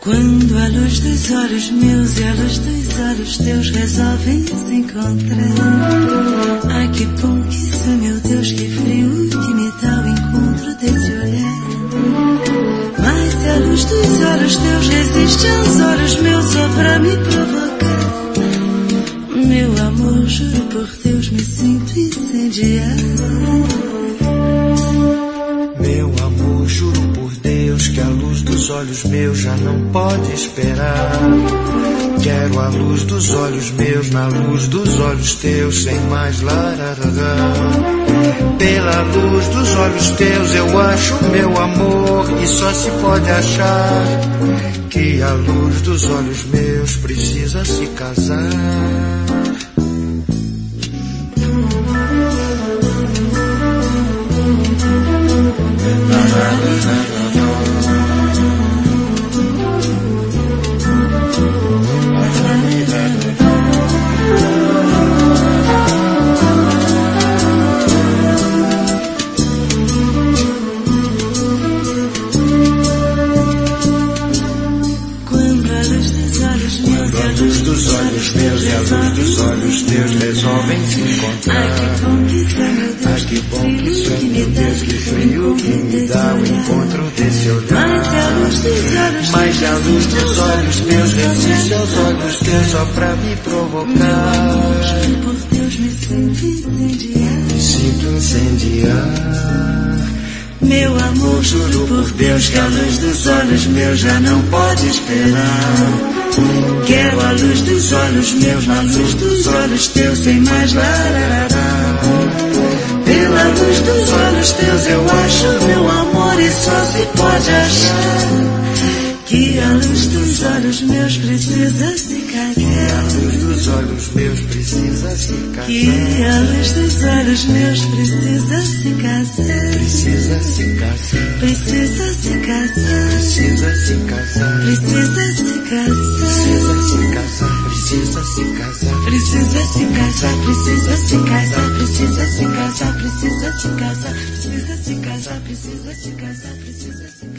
Quando a luz dos olhos meus e a luz dos olhos teus resolvem se encontrar. Ai que bom que isso, meu Deus, que frio que me dá o encontro desse olhar. Mas se a luz dos olhos teus resiste aos olhos meus só pra me provocar, meu amor, juro por Deus, me sinto incendiar. Meu amor, juro por Deus que a luz dos olhos meus já não pode esperar. Quero a luz dos olhos meus na luz dos olhos teus, sem mais lararará. Pela luz dos olhos teus eu acho meu amor, e só se pode achar que a luz dos olhos meus precisa se casar. Meus e a luz dos olhos teus resolvem se encontrar. Ai que bom que isso, meu Deus, ai que bom que isso, meu Deus, que frio que me dá o encontro desse olhar. Mas se a luz dos olhos meus resiste aos olhos teus só pra me provocar. juro por Deus, me sinto incendiar. Me sinto incendiar. Meu amor, juro por Deus que a luz dos olhos meus já não pode esperar. Quero a luz dos olhos meus na luz dos olhos teus, sem mais lararará. Pela luz dos olhos teus eu acho meu amor, e só se pode achar que a luz dos olhos meus precisa se casar. A luz dos olhos meus precisa se casar. Que a luz dos olhos meus precisa se casar. Precisa se casar. Precisa se casar. Precisa se casar. Precisa se casar. Precisa se casar. Precisa se casar. Precisa se casar. Precisa se casar. Precisa se casar. Precisa se casar. Precisa se casar. Precisa se casar. Precisa se casar.